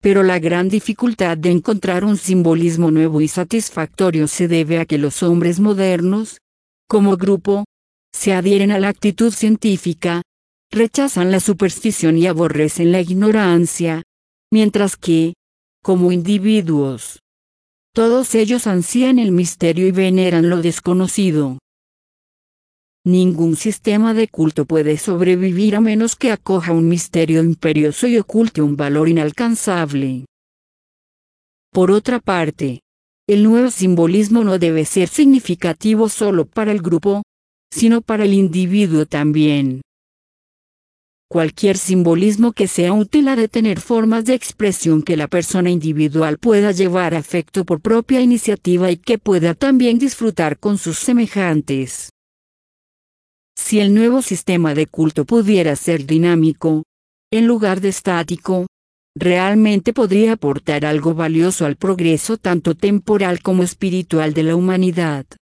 Pero la gran dificultad de encontrar un simbolismo nuevo y satisfactorio se debe a que los hombres modernos, como grupo, se adhieren a la actitud científica, rechazan la superstición y aborrecen la ignorancia, mientras que, como individuos, todos ellos ansían el misterio y veneran lo desconocido. Ningún sistema de culto puede sobrevivir a menos que acoja un misterio imperioso y oculte un valor inalcanzable. Por otra parte, el nuevo simbolismo no debe ser significativo solo para el grupo, sino para el individuo también. Cualquier simbolismo que sea útil ha de tener formas de expresión que la persona individual pueda llevar a efecto por propia iniciativa y que pueda también disfrutar con sus semejantes. Si el nuevo sistema de culto pudiera ser dinámico, en lugar de estático, realmente podría aportar algo valioso al progreso tanto temporal como espiritual de la humanidad.